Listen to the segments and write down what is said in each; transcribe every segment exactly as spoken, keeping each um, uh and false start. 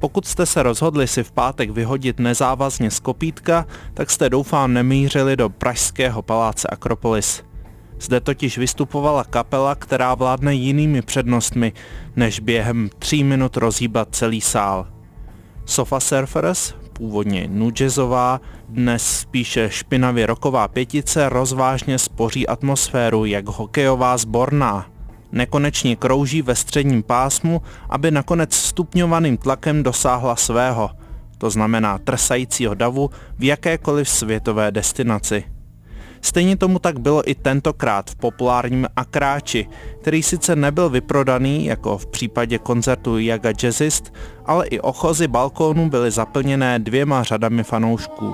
Pokud jste se rozhodli si v pátek vyhodit nezávazně z kopítka, tak jste doufám nemířili do pražského paláce Akropolis. Zde totiž vystupovala kapela, která vládne jinými přednostmi, než během tří minut rozhýbat celý sál. Sofa Surfers, původně nu-jazzová, dnes spíše špinavě rocková pětice rozvážně spoří atmosféru jak hokejová sborná. Nekonečně krouží ve středním pásmu, aby nakonec stupňovaným tlakem dosáhla svého, to znamená trsajícího davu v jakékoliv světové destinaci. Stejně tomu tak bylo i tentokrát v populárním Akráči, který sice nebyl vyprodaný, jako v případě koncertu Jaga Jazzist, ale i ochozy balkónů byly zaplněné dvěma řadami fanoušků.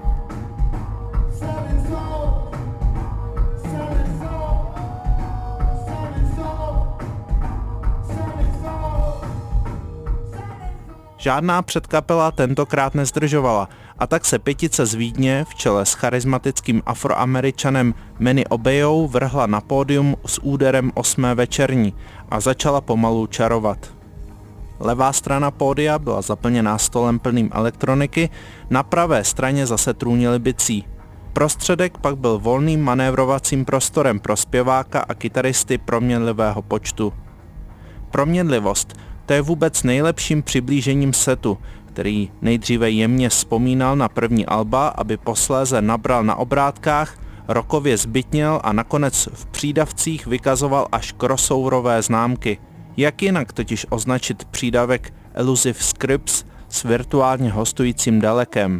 Žádná předkapela tentokrát nezdržovala a tak se pětice z Vídně v čele s charismatickým Afroameričanem Manny Obeyou vrhla na pódium s úderem osmé večerní a začala pomalu čarovat. Levá strana pódia byla zaplněná stolem plným elektroniky, na pravé straně zase trůnili bicí. Prostředek pak byl volným manévrovacím prostorem pro zpěváka a kytaristy proměnlivého počtu. Proměnlivost, to je vůbec nejlepším přiblížením setu, který nejdříve jemně vzpomínal na první alba, aby posléze nabral na obrátkách, rockově zbytněl a nakonec v přídavcích vykazoval až crossoverové známky. Jak jinak totiž označit přídavek Elusive Scripts s virtuálně hostujícím dalekem?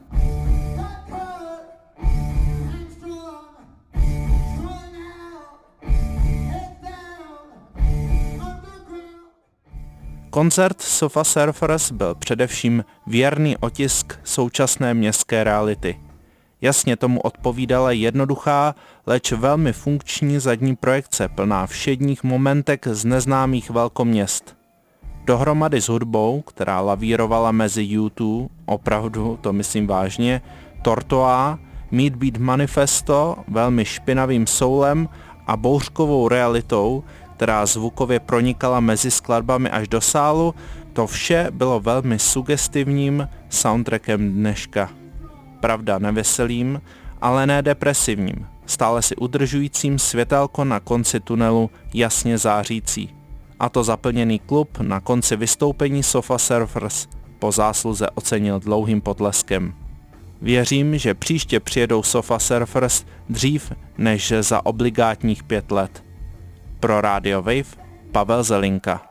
Koncert Sofa Surfers byl především věrný otisk současné městské reality. Jasně tomu odpovídala jednoduchá, leč velmi funkční zadní projekce plná všedních momentek z neznámých velkoměst. Dohromady s hudbou, která lavírovala mezi U dva, opravdu to myslím vážně, Tortoise, Meat Beat Manifesto, velmi špinavým soulem a bouřkovou realitou, která zvukově pronikala mezi skladbami až do sálu, to vše bylo velmi sugestivním soundtrackem dneška. Pravda neveselým, ale ne depresivním, stále si udržujícím světelko na konci tunelu jasně zářící. A to zaplněný klub na konci vystoupení Sofa Surfers po zásluze ocenil dlouhým potleskem. Věřím, že příště přijedou Sofa Surfers dřív než za obligátních pět let. Pro Radio Wave Pavel Zelinka.